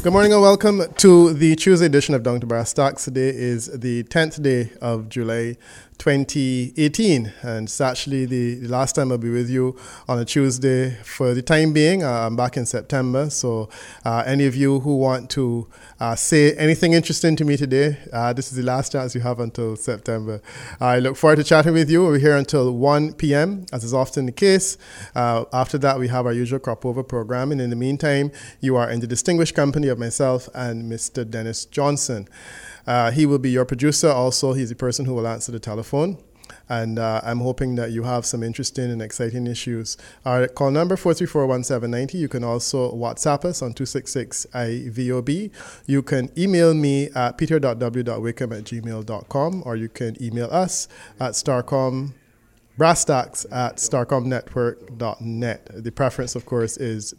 Good morning and welcome to the Tuesday edition of Down to Brass Tacks. Today is the 10th day of July 2018, and it's actually the last time I'll be with you on a Tuesday for the time being. I'm back in September, so any of you who want to say anything interesting to me today, this is the last chance you have until September. I look forward to chatting with you. We're here until 1 p.m., as is often the case. After that, we have our usual crop over programming. In the meantime, you are in the distinguished company of myself and Mr. Dennis Johnson. He will be your producer. Also, he's the person who will answer the telephone. And I'm hoping that you have some interesting and exciting issues. Our call number 434-1790. You can also WhatsApp us on 266-IVOB. You can email me at peter.w.wickham@gmail.com, or you can email us at brasstacks@starcomnetwork.net. The preference, of course, is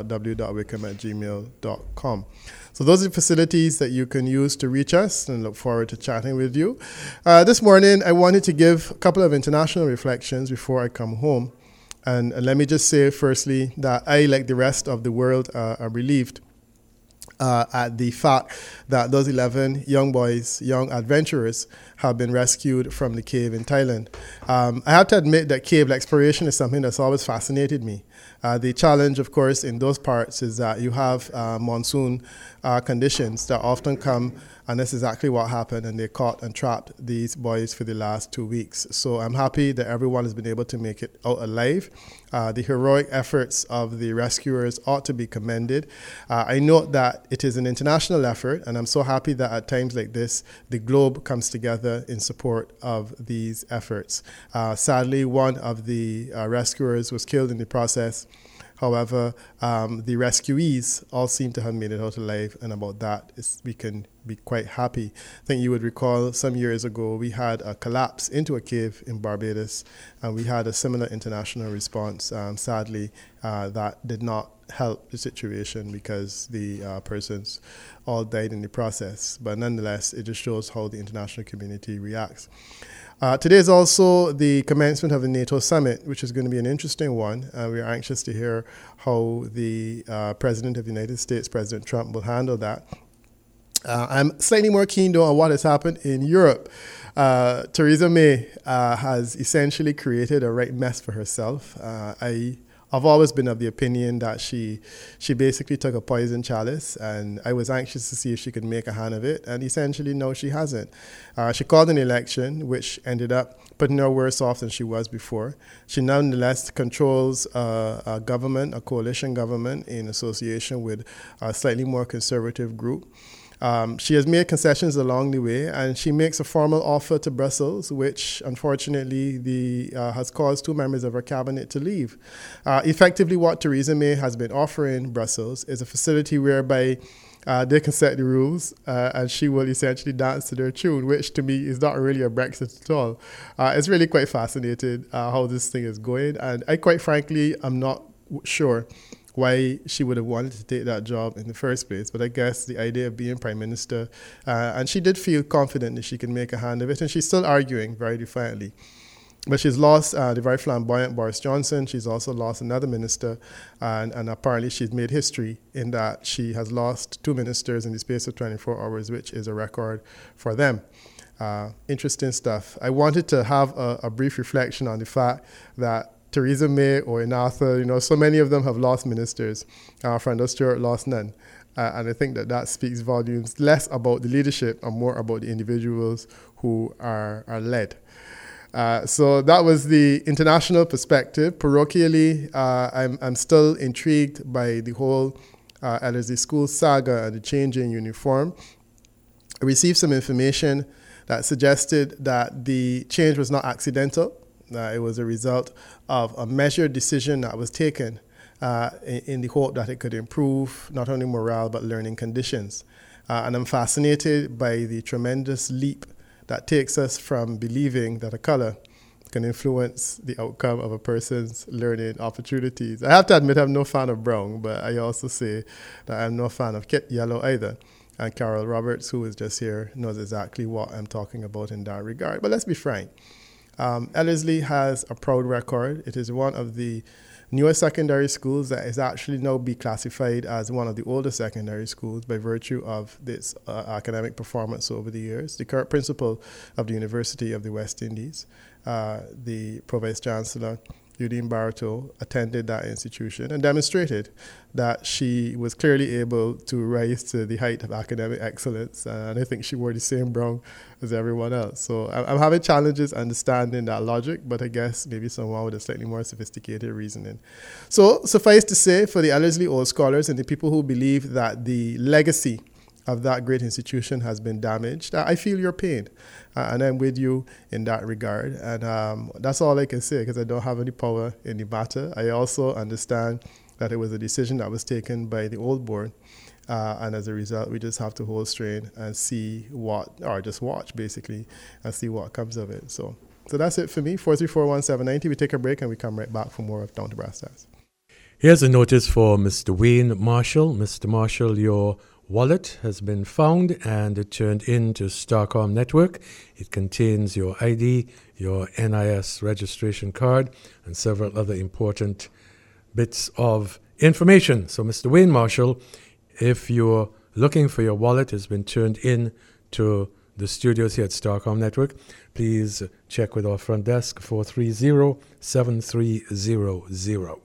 peter.w.wickham@gmail.com. So those are the facilities that you can use to reach us, and look forward to chatting with you. This morning, I wanted to give a couple of international reflections before I come home. And let me just say, firstly, that I, like the rest of the world, are relieved at the fact that those 11 young boys, young adventurers, have been rescued from the cave in Thailand. I have to admit that cave exploration is something that's always fascinated me. The challenge, of course, in those parts is that you have monsoon conditions that often come, and that's exactly what happened, and they caught and trapped these boys for the last 2 weeks. So I'm happy that everyone has been able to make it out alive. The heroic efforts of the rescuers ought to be commended. I note that it is an international effort, and I'm so happy that at times like this, the globe comes together in support of these efforts. Sadly, one of the rescuers was killed in the process. However, the rescuees all seem to have made it out alive, and about that we can be quite happy. I think you would recall some years ago we had a collapse into a cave in Barbados, and we had a similar international response. Sadly, that did not help the situation because the persons all died in the process. But nonetheless, it just shows how the international community reacts. Today is also the commencement of the NATO summit, which is going to be an interesting one. We are anxious to hear how the President of the United States, President Trump, will handle that. I'm slightly more keen, though, on what has happened in Europe. Theresa May has essentially created a right mess for herself. I've always been of the opinion that she basically took a poison chalice, and I was anxious to see if she could make a hand of it, and essentially, no, she hasn't. She called an election, which ended up putting her worse off than she was before. She nonetheless controls a government, a coalition government, in association with a slightly more conservative group. She has made concessions along the way, and she makes a formal offer to Brussels, which unfortunately has caused 2 members of her cabinet to leave. Effectively, what Theresa May has been offering Brussels is a facility whereby they can set the rules, and she will essentially dance to their tune, which to me is not really a Brexit at all. It's really quite fascinating how this thing is going, and I quite frankly am not sure why she would have wanted to take that job in the first place. But I guess the idea of being Prime Minister, and she did feel confident that she can make a hand of it, and she's still arguing very defiantly. But she's lost the very flamboyant Boris Johnson. She's also lost another minister, and apparently she's made history in that she has lost 2 ministers in the space of 24 hours, which is a record for them. Interesting stuff. I wanted to have a brief reflection on the fact that Theresa May or Inatha, so many of them have lost ministers. Franda Stewart lost none. And I think that speaks volumes, less about the leadership and more about the individuals who are led. So that was the international perspective. Parochially, I'm still intrigued by the whole Ellerslie School saga and the change in uniform. I received some information that suggested that the change was not accidental. It was a result of a measured decision that was taken in the hope that it could improve not only morale but learning conditions. And I'm fascinated by the tremendous leap that takes us from believing that a color can influence the outcome of a person's learning opportunities. I have to admit I'm no fan of brown, but I also say that I'm no fan of yellow either. And Carol Roberts, who is just here, knows exactly what I'm talking about in that regard. But let's be frank. Ellerslie has a proud record. It is one of the newer secondary schools that is actually now be classified as one of the older secondary schools by virtue of this academic performance over the years. The current principal of the University of the West Indies, the Pro-Vice Chancellor, Eudine Bartow, attended that institution and demonstrated that she was clearly able to rise to the height of academic excellence. And I think she wore the same brown as everyone else. So I'm having challenges understanding that logic, but I guess maybe someone with a slightly more sophisticated reasoning. So suffice to say, for the Ellerslie Old Scholars and the people who believe that the legacy of that great institution has been damaged, I feel your pain, and I'm with you in that regard. And that's all I can say, because I don't have any power in the matter. I also understand that it was a decision that was taken by the old board, and as a result, we just have to hold strain and see or just watch, basically, and see what comes of it. So that's it for me. 434-1790. We take a break, and we come right back for more of Down to Brass Tacks. Here's a notice for Mr. Wayne Marshall. Mr. Marshall, your wallet has been found and turned in to Starcom Network. It contains your ID, your NIS registration card, and several other important bits of information. So, Mr. Wayne Marshall, if you're looking for your wallet, has been turned in to the studios here at Starcom Network, please check with our front desk, 430-7300.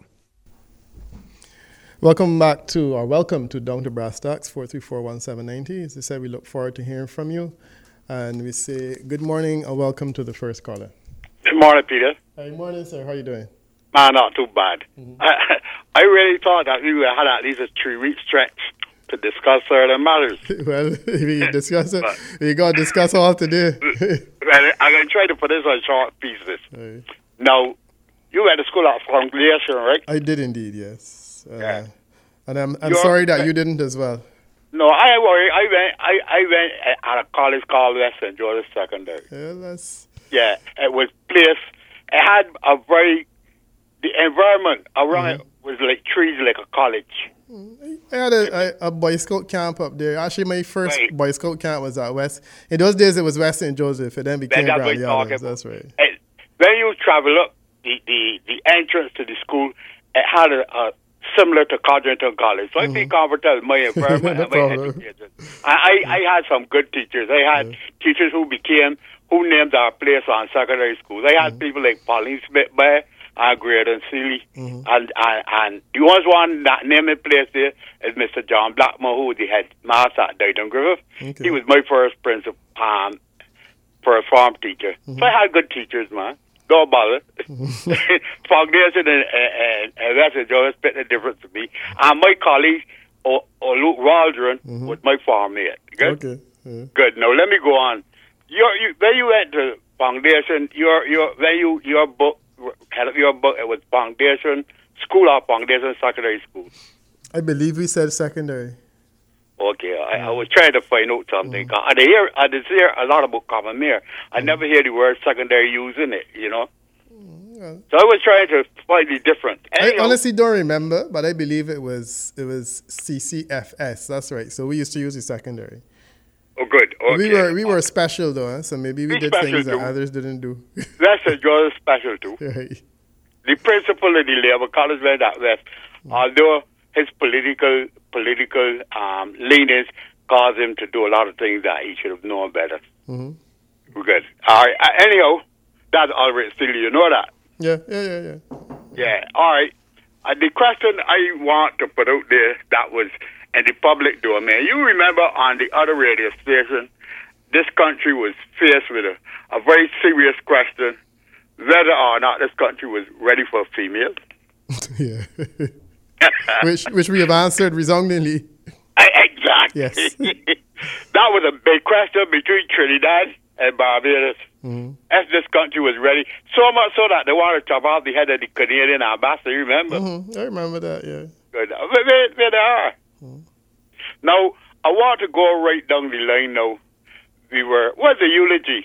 Welcome to Down to Brass Tacks, 434-1790. As I said, we look forward to hearing from you. And we say good morning and welcome to the first caller. Good morning, Peter. Good morning, sir. How are you doing? Not too bad. Mm-hmm. I really thought that we had at least a 3-week stretch to discuss certain matters. Well, we discuss it. We got to discuss all today. I'm going to try to put this on short pieces. Right. Now, you went to school at Foundation, right? I did indeed, yes. Yeah. And I'm sorry that you didn't as well. No, I worry. I went at a college called West St. Joseph Secondary. Yeah, it was placed. It had the environment around it was like trees, like a college. I had a Boy Scout camp up there. Actually, my first Boy Scout camp was at West. In those days, it was West St. Joseph. It then became Bradley Islands. That's right. When you travel up, the entrance to the school, it had a similar to Codrington College. So I feel comfortable with my environment and my education. I had some good teachers. I had teachers who named our place on secondary schools. I had people like Pauline Smith Bear and Graydon Seeley. And the one that named the place there is Mr. John Blackmore, who was the headmaster at Dayton Griffith. Okay. He was my first principal for a farm teacher. So I had good teachers, man. Don't bother. Foundation and West St. Joseph split the difference to me. And my colleague, Luke Waldron, was my farm mate. Good? Okay. Yeah. Good. Now, let me go on. When you went to Foundation, your book, it was Foundation School or Foundation Secondary School? I believe we said secondary. Okay, I was trying to find out something. I hear a lot about Common Mere. I never hear the word secondary used in it, you know. Yeah. So I was trying to find the difference. I honestly don't remember, but I believe it was CCFS. That's right. So we used to use the secondary. Oh, good. Okay. We were special though, so maybe we did things that others didn't do. That's a Joseph special too. Right. The principal of the Labour College went out west, although his political leanings caused him to do a lot of things that he should have known better. Good. All right. Anyhow, that's already still, you know that. Yeah. Yeah. All right. The question I want to put out there that was in the public domain. You remember on the other radio station, this country was faced with a very serious question, whether or not this country was ready for females. Yeah. which we have answered resoundingly. Exactly. Yes. That was a big question between Trinidad and Barbados. If this country was ready, so much so that they wanted to chop off the head of the Canadian ambassador. You remember? I remember that. Yeah. Good. Where they are. Now I want to go right down the line. Now what's the eulogy?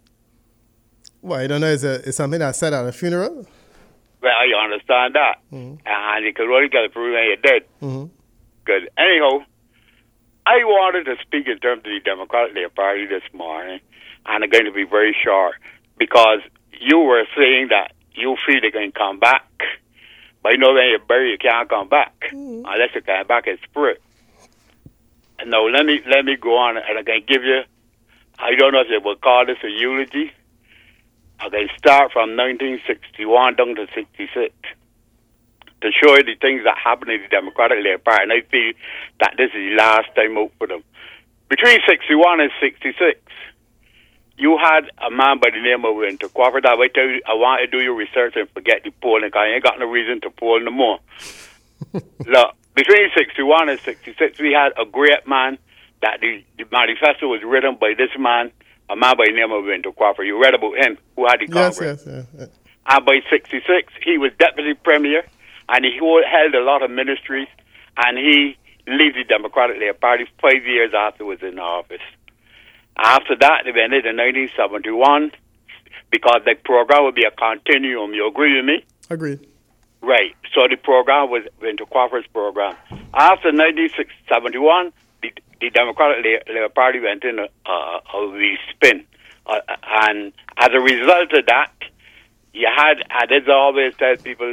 Well, I don't know. It's something that's said at a funeral. Well, I understand that, and you can only get it proof when you're dead. Good. Anyhow, I wanted to speak in terms of the Democratic Labour Party this morning, and I'm going to be very short because you were saying that you feel they can come back, But you know, when you bury, you can't come back unless you come back in spirit. And now let me go on, and I can give you. I don't know if they would call this a eulogy. I can start from 1961 down to 66 to show you the things that happened in the Democratic Labour Party, and I feel that this is the last time out for them. Between 61 and 66, you had a man by the name of Winter Crawford. I want to do your research and forget the polling, because I ain't got no reason to poll no more. Look, between 61 and 66, we had a great man that the manifesto was written by this man, a man by the name of Winter Crawford. You read about him, who had the Congress. Yes. And by 66, he was deputy premier, and he held a lot of ministries, and he left the Democratic Labour Party 5 years after he was in office. After that, they went into 1971, because the program would be a continuum. You agree with me? Agreed. Right. So the program was Winter Crawford's program. After 1971, the Democratic Labour Party went in a respin. And as a result of that, you had, and as I always tell people,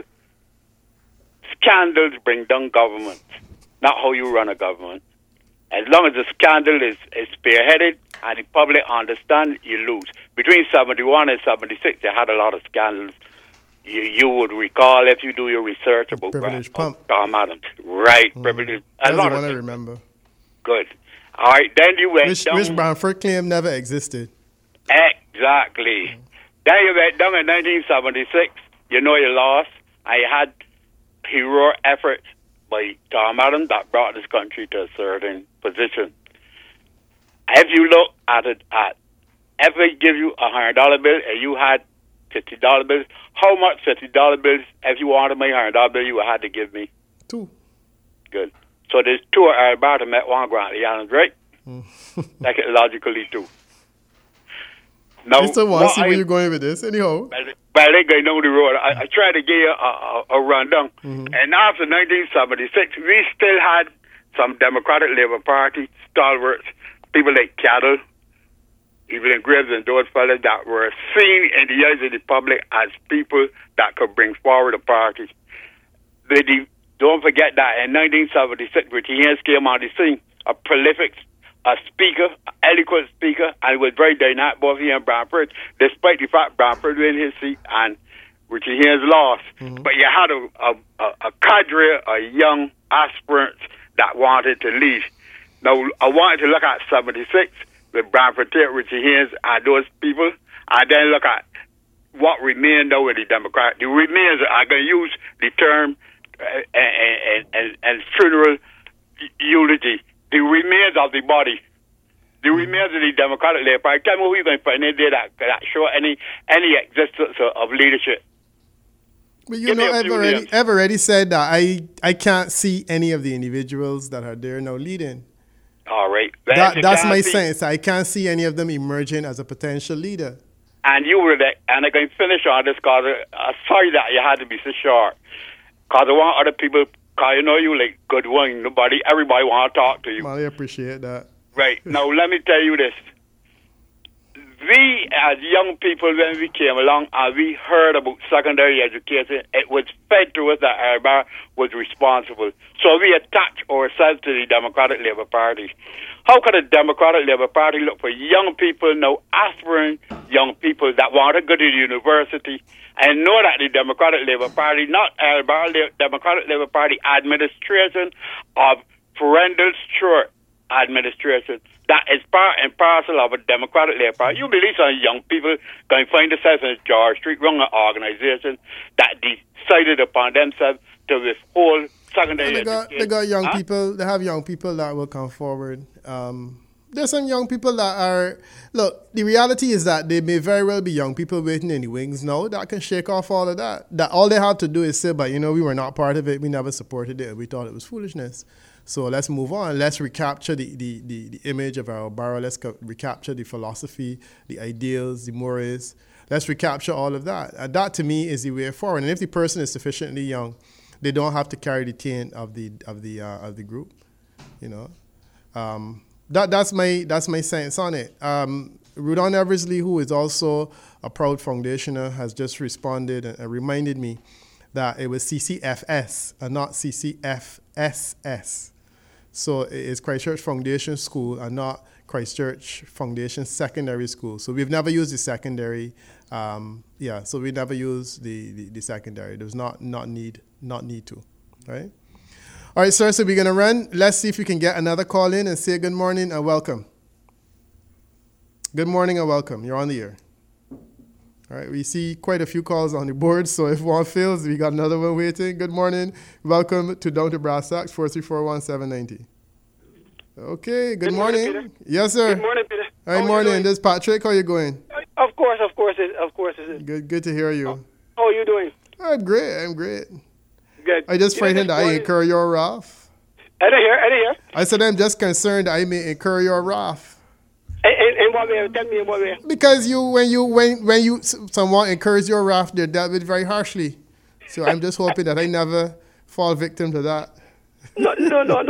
scandals bring down government, not how you run a government. As long as the scandal is spearheaded and the public understand, you lose. Between 71 and 76, they had a lot of scandals. You would recall, if you do your research, about Tom Adams. Right, privilege. That's the one I remember. Good. All right, then you went down. Which Bamford claim never existed. Exactly. Then you went down in 1976. You know you lost. I had heroic efforts by Tom Adams that brought this country to a certain position. If you look at it, if I give you $100 bill and you had $50 bills, how much $50 bills, if you wanted my $100 bill, you would have to give me? 2. Good. So there's 2 at Alberta met 1 Grant Islands, right? Logically 2. Now, I still want to see where you're going with this, anyhow. Well, they go down the road. I tried to give you a rundown. And after 1976, we still had some Democratic Labour Party stalwarts, people like Cattle, Evelyn Graves, and those fellas that were seen in the eyes of the public as people that could bring forward a party. Don't forget that in 1976, Richie Haynes came on the scene, a prolific speaker, eloquent speaker, and was very dynamic, both he and Bamford, despite the fact Bamford won his seat and Richie Haynes lost. But you had a cadre of young aspirants that wanted to lead. Now, I wanted to look at 76 with Bamford, Richie Haynes, and those people, and then look at what remained now with the Democrats. The remains, I'm going to use the term and funeral eulogy. The remains of the body, the remains of the Democratic Labour Party. Tell me who you're going to find in there that show any existence of leadership. But you know, I've already said that I can't see any of the individuals that are there now leading. All right. That's my sense. I can't see any of them emerging as a potential leader. And you were there, and I can finish on this because I'm sorry that you had to be so short. Because I want other people, because you know you like good wine. Everybody want to talk to you. Well, I appreciate that. Right. Now, let me tell you this. We, as young people, when we came along and we heard about secondary education, it was fed to us that Alberta was responsible. So we attached ourselves to the Democratic Labour Party. How could a Democratic Labour Party look for young people, now aspiring young people that want to go to the university and know that the Democratic Labour Party, not Alberta, Democratic Labour Party administration of Ferendale Stewart administration, that is part and parcel of a Democratic Labour Party. You believe some young people can find themselves in George Street, run an organization that decided upon themselves to withhold secondary education. They got young people. They have young people that will come forward. There's some young people that are... Look, the reality is that they may very well be young people waiting in the wings now that can shake off all of that. That all they have to do is say, but we were not part of it. We never supported it. We thought it was foolishness. So let's move on. Let's recapture the image of our borough. Let's recapture the philosophy, the ideals, the mores. Let's recapture all of that. And that, to me, is the way forward. And if the person is sufficiently young, they don't have to carry the taint of the group. That's my sense on it. Rudon Eversley, who is also a proud foundationer, has just responded and reminded me that it was CCFS and not CCFSS. So it is Christchurch Foundation School and not Christchurch Foundation Secondary School. So we've never used the secondary. So we never used the secondary. There was not need to, right? All right, sir, so we're going to run. Let's see if we can get another call in and say good morning and welcome. Good morning and welcome. You're on the air. All right, we see quite a few calls on the board, so if one fails, we got another one waiting. Good morning. Welcome to Down to Brass Tacks, 4341790. Okay, good morning. Peter. Yes, sir. Good morning, Peter. Hi, morning. This is Patrick. How are you going? Of course. Good to hear you. How are you doing? I'm great. Good. I just frightened that I incur your wrath. I don't hear. I said I'm just concerned I may incur your wrath. In what way? Tell me in what way? Because when someone incurs your wrath, they're dealt with very harshly. So I'm just hoping that I never fall victim to that. No. I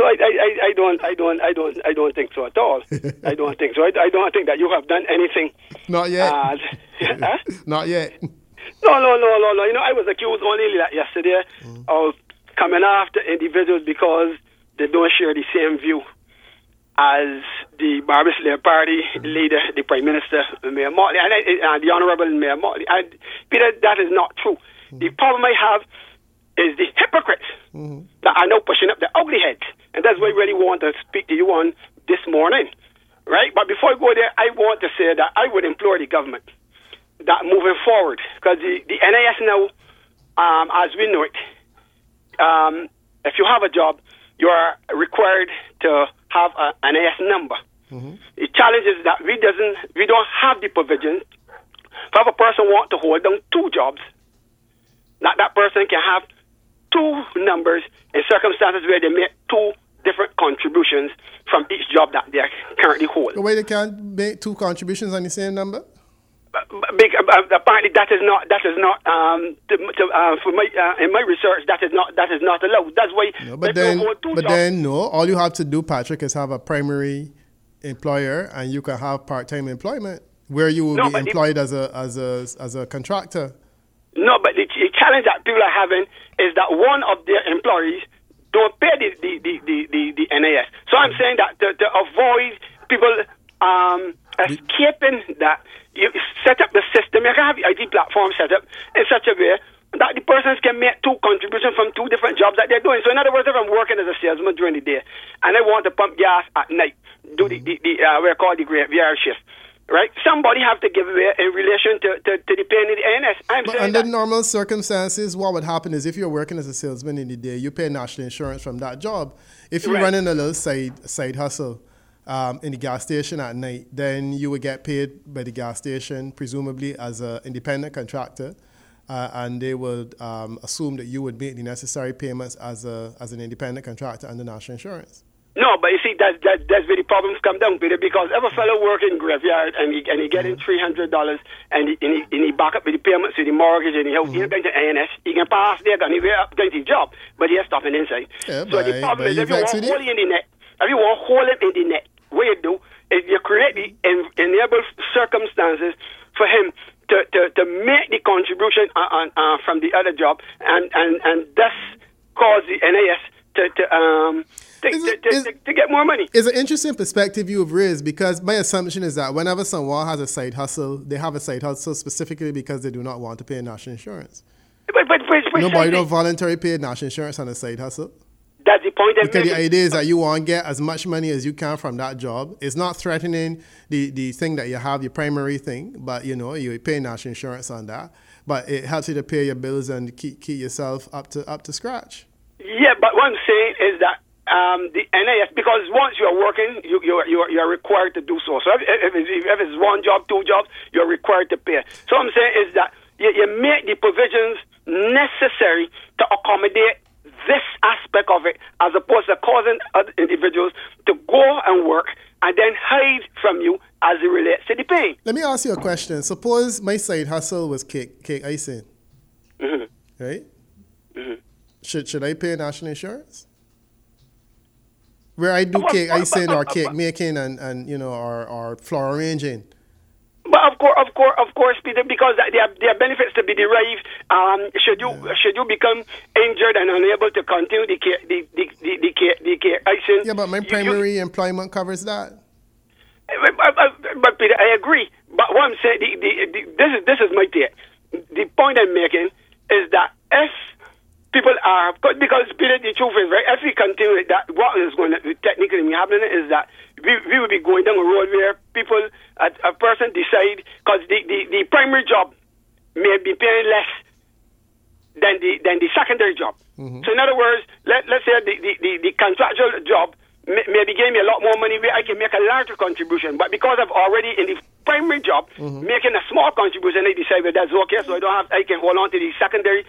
don't think so at all. I don't think so. I don't think that you have done anything. Not yet. Huh? Not yet. No. You know, I was accused only yesterday of coming after individuals because they don't share the same view as the Barbara Slayer Party leader, the Prime Minister, Mayor Motley, and the Honourable Mayor Motley. And Peter, that is not true. The problem I have is the hypocrites that are now pushing up the ugly heads. And that's what I really want to speak to you on this morning. Right? But before I go there, I want to say that I would implore the government that moving forward, because the NIS now, as we know it, if you have a job, you are required to have an NIS number. The challenge is that we don't have the provisions. If a person wants to hold down two jobs, that person can have two numbers in circumstances where they make two different contributions from each job that they are currently holding. The way they can't make two contributions on the same number? Apparently, that is not. In my research, that is not allowed. That's why. No, but then, all you have to do, Patrick, is have a primary employer, and you can have part-time employment where you will be employed as a contractor. No, but the challenge that people are having is that one of their employees don't pay the NIS. So I'm saying that to avoid people escaping that, you set up the system. You can have the IT platform set up in such a way that the persons can make two contributions from two different jobs that they're doing. So in other words, if I'm working as a salesman during the day and I want to pump gas at night, do the we're called the graveyard shift, right? Somebody have to give away in relation to the paying of the NS. But under normal circumstances, what would happen is if you're working as a salesman in the day, you pay national insurance from that job. If you're running a little side hustle in the gas station at night, then you would get paid by the gas station, presumably as an independent contractor, and they would assume that you would make the necessary payments as an independent contractor under national insurance. No, but you see, that's where the problems come down, Peter, because if a fellow working graveyard and he getting $300 and he back up with the payments with the mortgage and he going to ANS, he can pass there and he way up going to his job, but he has stopping inside. Yeah, so the problem is if you want to hold him in the net, what you do is you create the enable circumstances for him to make the contribution from the other job and thus cause the NIS to get more money. It's an interesting perspective you've raised, because my assumption is that whenever someone has a side hustle, they have a side hustle specifically because they do not want to pay national insurance. But nobody don't voluntarily pay national insurance on a side hustle. That's the point. Because the idea is that you want to get as much money as you can from that job. It's not threatening the thing that you have, your primary thing, but you pay national insurance on that. But it helps you to pay your bills and keep yourself up to scratch. Yeah, but what I'm saying is that the NIS, because once you are working, you are required to do so. So if it's one job, two jobs, you're required to pay. So what I'm saying is that you make the provisions necessary to accommodate this aspect of it, as opposed to causing other individuals to go and work and then hide from you as it relates to the pain. Let me ask you a question. Suppose my side hustle was cake icing, right? Mm-hmm. Should I pay national insurance? Where I do cake icing or cake making and or flower arranging. But of course, Peter, because there are benefits to be derived. Should you become injured and unable to continue the care, yeah, but my primary employment covers that. But Peter, I agree. But what I'm saying, this is my take. The point I'm making is that if people are, because Peter, the truth is, right, if we continue that, what is going to technically be happening is that we will be going down a road where people, a person decide, because the primary job may be paying less than the secondary job. Mm-hmm. So in other words, let's say the contractual job maybe gave me a lot more money where I can make a larger contribution. But because I've already in the primary job making a small contribution, I decided that's okay, so I can hold on to the secondary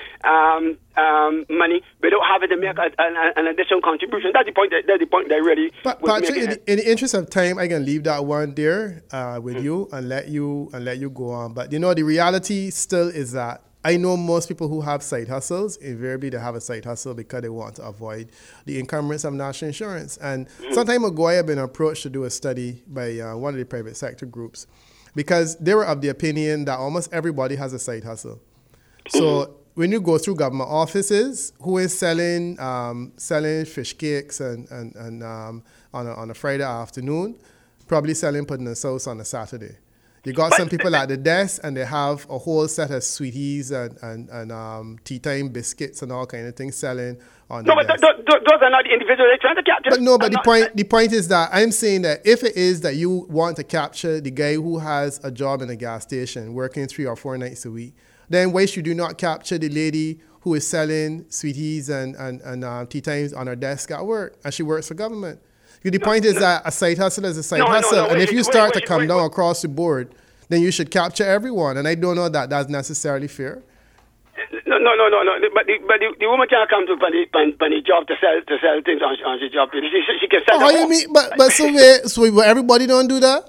money without having to make an additional contribution. That's the point that really. But Patrick, in the interest of time, I can leave that one there with you and let you go on. But the reality still is that I know most people who have side hustles, invariably they have a side hustle because they want to avoid the encumbrance of national insurance. And some time ago, I have been approached to do a study by one of the private sector groups because they were of the opinion that almost everybody has a side hustle. So when you go through government offices, who is selling fish cakes and on a Friday afternoon, probably selling pudding and sauce on a Saturday. You got some people at the desk and they have a whole set of sweeties and tea time biscuits and all kind of things selling on the desk. No, but those are not the individuals they're trying to capture. But the point is that I'm saying that if it is that you want to capture the guy who has a job in a gas station working 3 or 4 nights a week, then why should you not capture the lady who is selling sweeties and tea times on her desk at work and she works for government? The point is that a side hustle is a side hustle. And if you start to come down across the board, then you should capture everyone. And I don't know that that's necessarily fair. No. But the woman can't come to the job to sell things on the job. She can sell. Oh, you mean? But so everybody don't do that?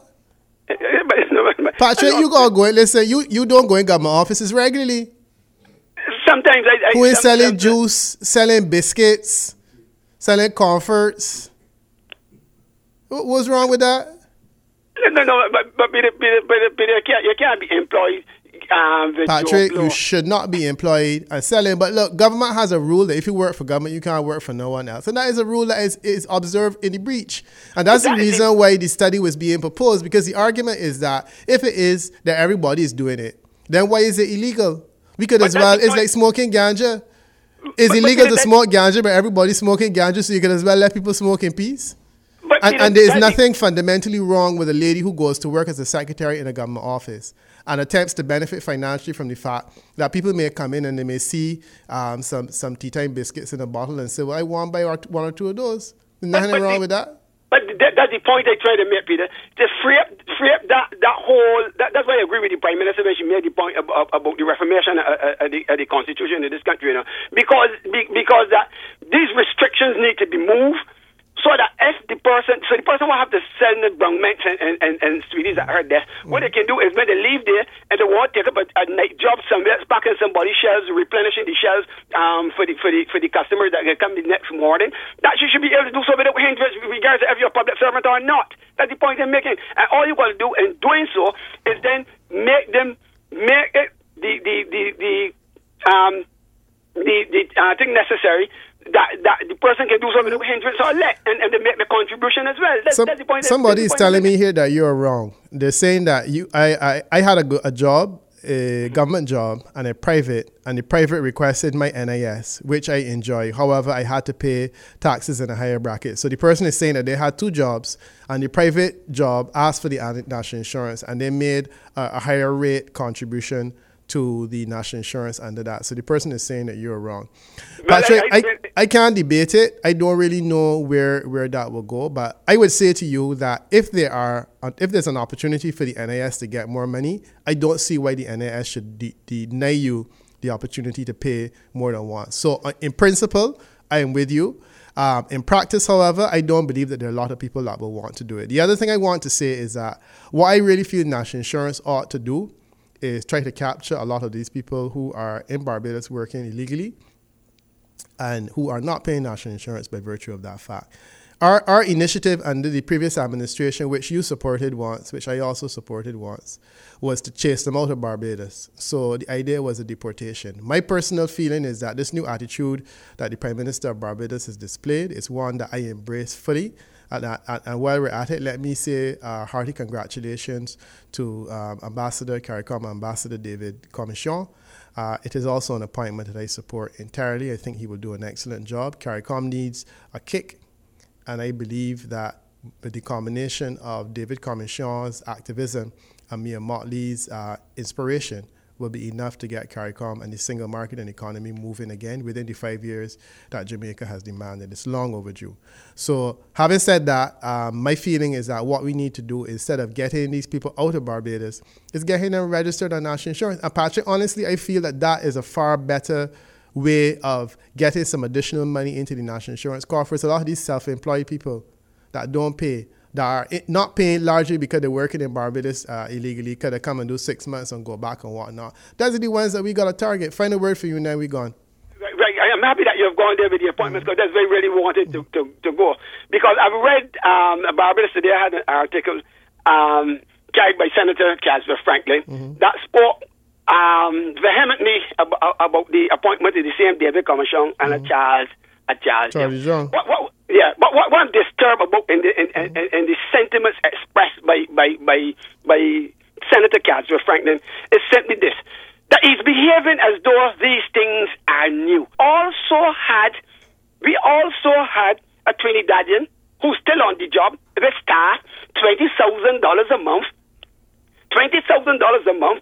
Patrick, you gotta go. Listen, you don't go in government offices regularly. Sometimes who is selling juice, selling biscuits, selling comforts? What's wrong with that? No, but you can't be employed. Patrick, you should not be employed and selling. But look, government has a rule that if you work for government, you can't work for no one else. And that is a rule that is observed in the breach. And that's the reason why the study was being proposed, because the argument is that if it is that everybody is doing it, then why is it illegal? We could as well, it's like smoking ganja. It's illegal to smoke ganja, but everybody's smoking ganja, so you can as well let people smoke in peace. And there is nothing fundamentally wrong with a lady who goes to work as a secretary in a government office and attempts to benefit financially from the fact that people may come in and they may see some tea time biscuits in a bottle and say, well, I want to buy 1 or 2 of those. There's nothing wrong with that. But that's the point I try to make, Peter. To free up that whole... That's why I agree with the Prime Minister when she made the point about the reformation of the Constitution in this country. Because that these restrictions need to be moved. So that if the person will have to sell the brown mints and sweeties at her desk. What they can do is when they leave there and they want to take up a night job somewhere, packing somebody's shelves, replenishing the shelves for the customers that can come the next morning. That she should be able to do so without hindrance, regardless of if you're a public servant or not. That's the point I'm making. And all you got to do in doing so is then make it the thing necessary. That the person can do something with hindrance or let, and they make the contribution as well. That's the point. Somebody is telling me here that you're wrong. They're saying that I had a job, a government job, and the private requested my NIS, which I enjoy. However, I had to pay taxes in a higher bracket. So the person is saying that they had 2 jobs, and the private job asked for the national insurance, and they made a higher rate contribution to the national insurance under that. So the person is saying that you're wrong. Patrick, I can't debate it. I don't really know where that will go, but I would say to you that if there's an opportunity for the NIS to get more money, I don't see why the NIS should deny you the opportunity to pay more than once. So in principle, I am with you. In practice, however, I don't believe that there are a lot of people that will want to do it. The other thing I want to say is that what I really feel national insurance ought to do is try to capture a lot of these people who are in Barbados working illegally and who are not paying national insurance by virtue of that fact. Our initiative under the previous administration, which you supported once, which I also supported once, was to chase them out of Barbados. So the idea was a deportation. My personal feeling is that this new attitude that the Prime Minister of Barbados has displayed is one that I embrace fully. And while we're at it, let me say hearty congratulations to Ambassador CARICOM, Ambassador David Commission. It is also an appointment that I support entirely. I think he will do an excellent job. CARICOM needs a kick. And I believe that with the combination of David Commission's activism and Mia Motley's inspiration will be enough to get CARICOM and the single market and economy moving again within the 5 years that Jamaica has demanded. It's long overdue. So having said that, my feeling is that what we need to do instead of getting these people out of Barbados is getting them registered on national insurance. And Patrick, honestly, I feel that that is a far better way of getting some additional money into the national insurance coffers. A lot of these self-employed people that don't pay, that are not paying largely because they're working in Barbados illegally, because they come and do 6 months and go back and whatnot. Those are the ones that we got to target. Find a word for you and then we're gone. Right. I'm happy that you have gone there with the appointments because that's very really wanted to go. Because I've read Barbados today had an article carried by Senator Caswell Franklin that spoke vehemently about the appointment of the same David Commission and a Charles Young. But what I'm disturbed about in the sentiments expressed by Senator Caswell Franklin is simply this: that he's behaving as though these things are new. We also had a Trinidadian who's still on the job with staff, $20,000 a month. $20,000 a month,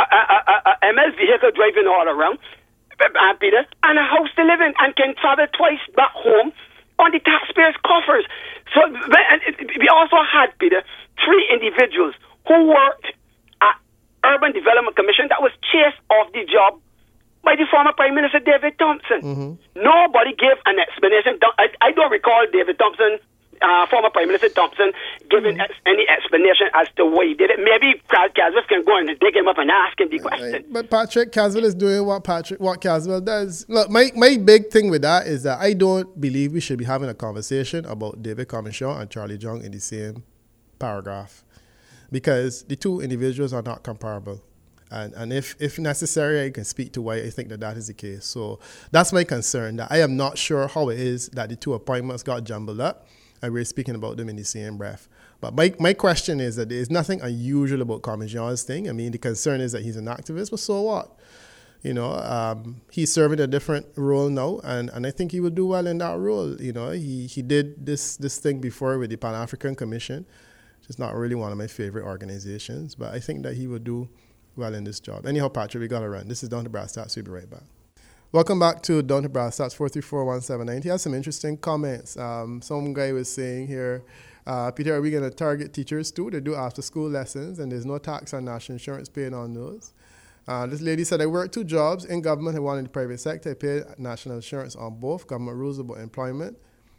MS vehicle driving all around, Peter, and a house to live in, and can travel twice back home on the taxpayers' coffers. So we also had, Peter, 3 individuals who worked at Urban Development Commission that was chased off the job by the former Prime Minister David Thompson. Nobody gave an explanation. I don't recall David Thompson, former Prime Minister Thompson, giving any explanation as to why he did it. Maybe Caswell can go and dig him up and ask him the question. But Patrick, Caswell is doing what Caswell does. Look, my big thing with that is that I don't believe we should be having a conversation about David Commission and Charlie Jung in the same paragraph, because the two individuals are not comparable. And if necessary, I can speak to why I think that is the case. So that's my concern, that I am not sure how it is that the two appointments got jumbled up, and we're speaking about them in the same breath. But my question is that there's nothing unusual about Commission's thing. I mean, the concern is that he's an activist, but so what? You know, he's serving a different role now, and I think he will do well in that role. You know, he did this thing before with the Pan-African Commission, which is not really one of my favorite organizations, but I think that he will do well in this job. Anyhow, Patrick, we got to run. This is Down to Brass Stats. We'll be right back. Welcome back to Down to Brass Stats, 434-1790. He has some interesting comments. Some guy was saying here, Peter, are we going to target teachers too? They do after-school lessons, and there's no tax on national insurance paid on those. This lady said, I work 2 jobs in government and one in the private sector. I pay national insurance on both. Government rules about employment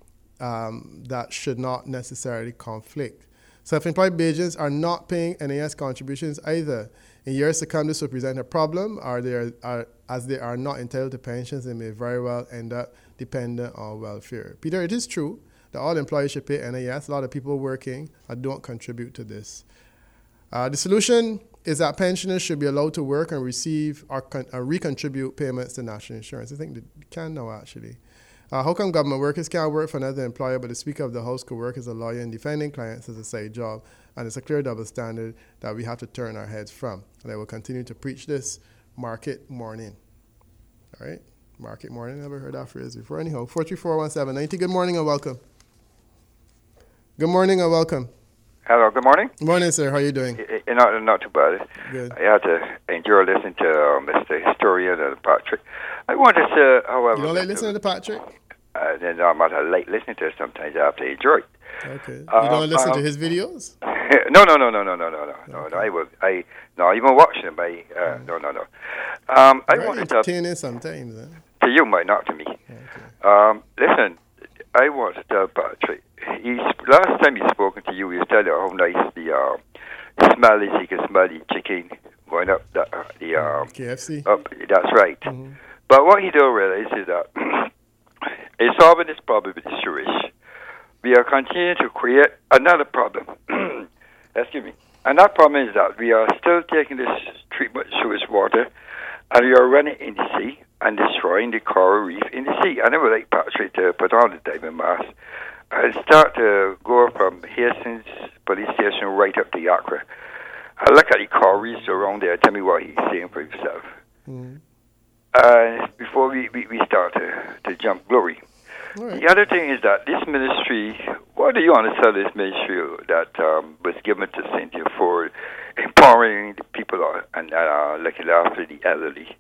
that should not necessarily conflict. Self-employed Bajans are not paying NAS contributions either. In years to come, this will present a problem, as they are not entitled to pensions and may very well end up dependent on welfare. Peter, it is true that all employees should pay NAS. A lot of people working don't contribute to this. The solution is that pensioners should be allowed to work and receive or recontribute payments to national insurance. I think they can now, actually. How come government workers can't work for another employer, but the Speaker of the House could work as a lawyer and defending clients as a side job? And it's a clear double standard that we have to turn our heads from. And I will continue to preach this market morning. All right? Market morning. Never heard that phrase before. Anyhow, 434-1790. Good morning and welcome. Good morning and welcome. Hello, good morning. Good morning, sir. How are you doing? Not too bad. Good. I had to enjoy listening to Mr. Historian and Patrick. I wanted to, however... You don't like listening to Patrick? Then I'm not like listening to it sometimes. I have to enjoy it. Okay. You don't listen to his videos? No. Okay. I even watch them. No. I wanted to... entertaining sometimes, huh? To you, not to me. Okay. Listen, I wanted to tell Patrick, last time he spoken to you, he was telling how nice the smell is. He can smell the chicken going up the KFC? Up, that's right. Mm-hmm. But what he don't realize is that he's solving this problem with the sewage. we are continuing to create another problem. Excuse me. And that problem is that we are still taking this treatment sewage water and we are running in the sea and destroying the coral reef in the sea. And I would like Patrick to put on the diving mask and start to go from Hastings police station right up to Accra. I look at the coral reefs around there and tell me what he's saying for himself. Before we start to jump glory. Right. The other thing is that this ministry, what do you understand this ministry that was given to Cynthia for empowering the people and looking after the elderly?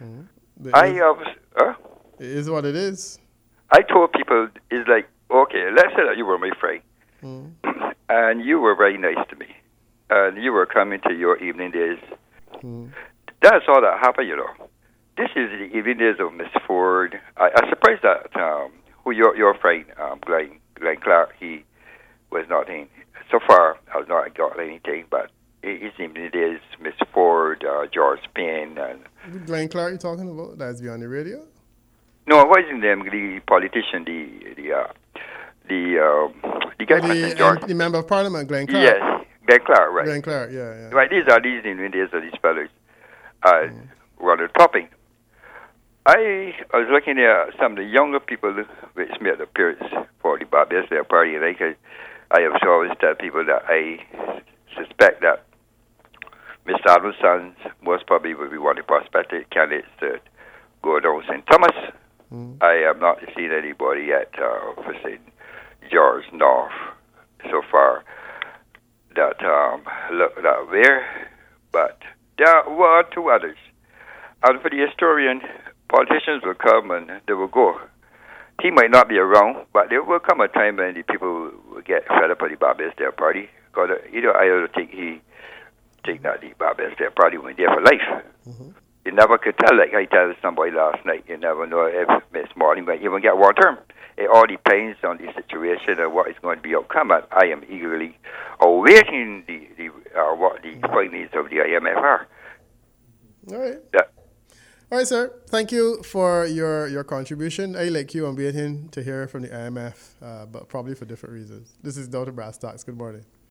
It is what it is. I told people, it's like, okay, let's say that you were my friend, and you were very nice to me, and you were coming to your evening days. That's all that happened, you know. This is the evening days of Miss Ford. I'm surprised that who your friend, Glenn Clark, he was not in. So far, I have not got anything, but his evening days, Miss Ford, George Payne. And Glenn Clark you talking about? That's on the radio? No, it wasn't them, the politician, the guy from George. The member of parliament, Glenn Clark? Yes, Glenn Clark, right. Glenn Clark, yeah. Right, these evening days of these fellows. Rather topping. I was looking at some of the younger people which made appearance for the Barbados Day Party, and I have always tell people that I suspect that Mr. Adam's sons most probably will be one of the prospective candidates to go down St. Thomas. I have not seen anybody yet for St. George North so far that look that way, but there are one or two others. And for the historian, politicians will come and they will go. He might not be around, but there will come a time when the people will get fed up with the Barbados Day Party. Because I don't think he think that the Barbados Day Party went there for life. You never could tell, like I told somebody last night, you never know if Miss Martin might even get one term. It all depends on the situation and what is going to be outcome. And I am eagerly awaiting what the findings of the IMF are. All right. Yeah. All right, sir. Thank you for your contribution. I like you. I'm waiting to hear from the IMF, but probably for different reasons. This is Dr. Brass Talks. Good morning.